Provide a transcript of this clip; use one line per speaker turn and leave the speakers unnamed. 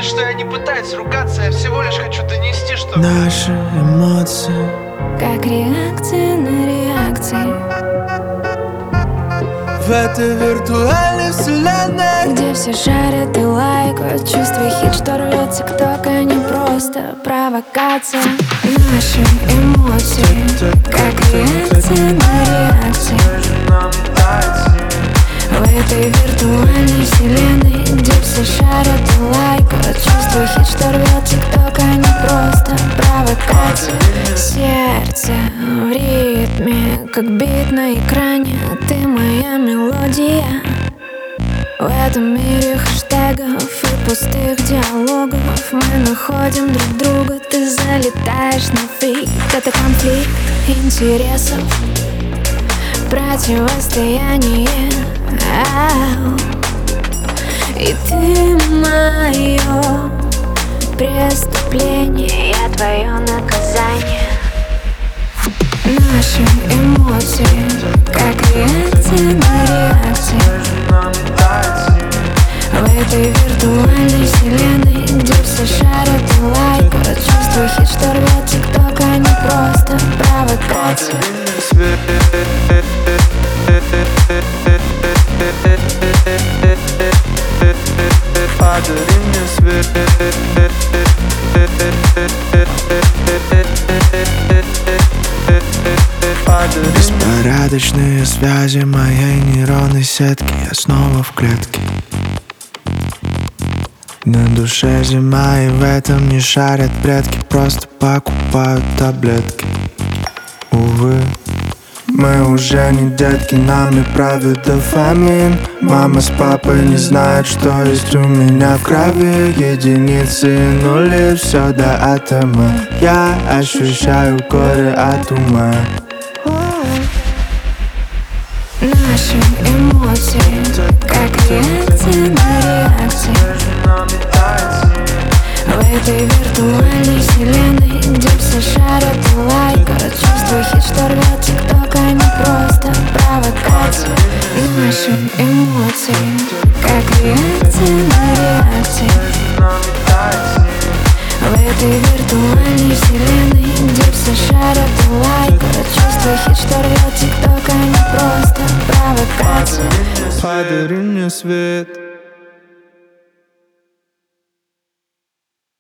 знаешь, что я не пытаюсь ругаться, я всего лишь хочу донести, что
наши эмоции
как реакция на реакции,
в этой виртуальной вселенной,
где все шарят и лайкают. Чувствуй хит, что рвется к тока, не просто провокация. Наши эмоции как реакция на реакции, в этой виртуальной вселенной, где все шарят и лайкают. Чувствуй хит, что рвется к тока, не просто провокация. Сердце в ритме, как бит на экране. Ты моя мелодия. В этом мире хэштегов и пустых диалогов мы находим друг друга. Ты залетаешь на фрик. Это конфликт интересов, противостояние. И ты мое преступление, я твое наказание. Наши эмоции как реакция на реакции, в этой виртуальной вселенной, где все шарят и лайкают. Чувствуй хит, что рвется к тока, не просто провокация.
Подари мне свет. Беспорядочные связи моей нейронной сетки. Я снова в клетке. На душе зима, и в этом не шарят предки. Просто покупают таблетки. Увы, мы уже не детки, нами правит дофамин. Мама с папой не знают, что есть у меня в крови. Единицы и нули, все до атома. Я ощущаю горе от ума.
Наши эмоции как реакция на реакции, в этой виртуальной вселенной, где все шарят и лайкают. Чувствуй хит, что рвется к тока, не просто провокация. Наши эмоции как реакция на реакции, в этой виртуальной вселенной, где все шарят и лайкают. Чувствуй хит, что рвется к тока, не просто провокация.
Подари мне свет.